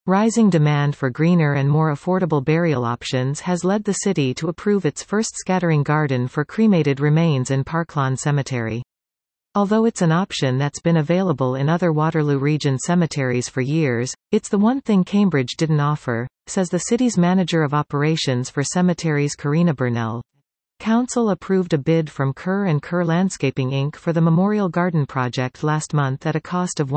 Rising demand for greener and more affordable burial options has led the city to approve its first scattering garden for cremated remains in Parklawn Cemetery. Although it's an option that's been available in other Waterloo Region cemeteries for years, it's the one thing Cambridge didn't offer, says the city's manager of operations for cemeteries Karina Burnell. Council approved a bid from Kerr & Kerr Landscaping Inc. for the Memorial Garden project last month at a cost of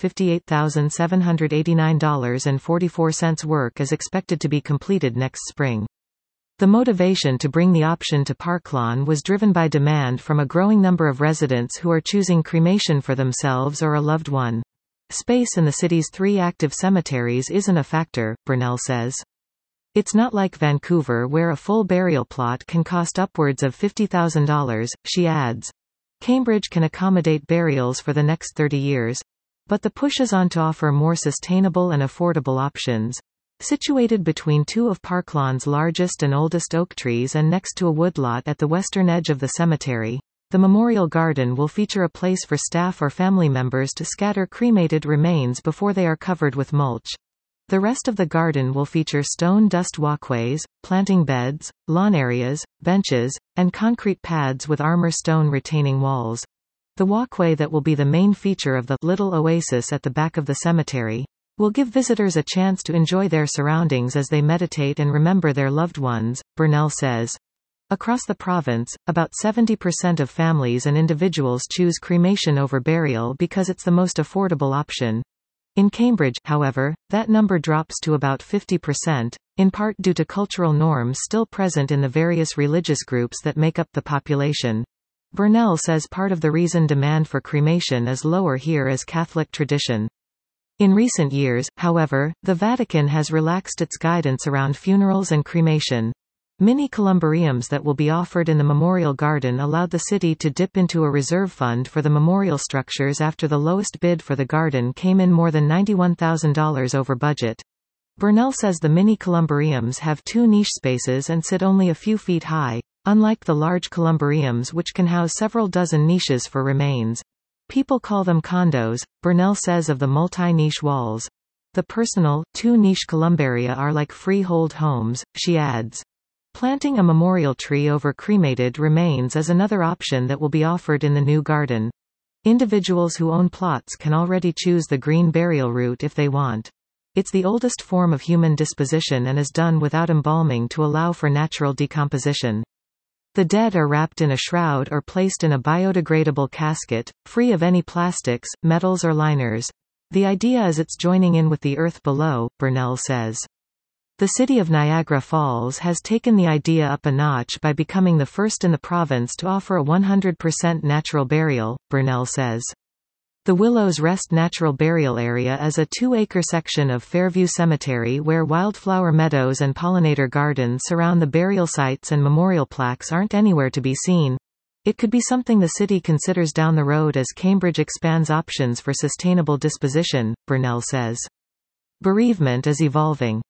$158,789.44. Work is expected to be completed next spring. The motivation to bring the option to Parklawn was driven by demand from a growing number of residents who are choosing cremation for themselves or a loved one. Space in the city's 3 active cemeteries isn't a factor, Burnell says. It's not like Vancouver where a full burial plot can cost upwards of $50,000, she adds. Cambridge can accommodate burials for the next 30 years. But the push is on to offer more sustainable and affordable options. Situated between 2 of Parklawn's largest and oldest oak trees and next to a woodlot at the western edge of the cemetery, the Memorial Garden will feature a place for staff or family members to scatter cremated remains before they are covered with mulch. The rest of the garden will feature stone dust walkways, planting beds, lawn areas, benches, and concrete pads with armor stone retaining walls. The walkway that will be the main feature of the little oasis at the back of the cemetery will give visitors a chance to enjoy their surroundings as they meditate and remember their loved ones, Burnell says. Across the province, about 70% of families and individuals choose cremation over burial because it's the most affordable option. In Cambridge, however, that number drops to about 50%, in part due to cultural norms still present in the various religious groups that make up the population. Burnell says part of the reason demand for cremation is lower here is Catholic tradition. In recent years, however, the Vatican has relaxed its guidance around funerals and cremation. Mini columbariums that will be offered in the Memorial Garden allowed the city to dip into a reserve fund for the memorial structures after the lowest bid for the garden came in more than $91,000 over budget. Burnell says the mini columbariums have 2 niche spaces and sit only a few feet high, unlike the large columbariums which can house several dozen niches for remains. People call them condos, Burnell says of the multi-niche walls. The personal, 2-niche columbaria are like freehold homes, she adds. Planting a memorial tree over cremated remains is another option that will be offered in the new garden. Individuals who own plots can already choose the green burial route if they want. It's the oldest form of human disposition and is done without embalming to allow for natural decomposition. The dead are wrapped in a shroud or placed in a biodegradable casket, free of any plastics, metals or liners. The idea is it's joining in with the earth below, Burnell says. The city of Niagara Falls has taken the idea up a notch by becoming the first in the province to offer a 100% natural burial, Burnell says. The Willows Rest Natural Burial Area is a 2-acre section of Fairview Cemetery where wildflower meadows and pollinator gardens surround the burial sites and memorial plaques aren't anywhere to be seen. It could be something the city considers down the road as Cambridge expands options for sustainable disposition, Burnell says. Bereavement is evolving.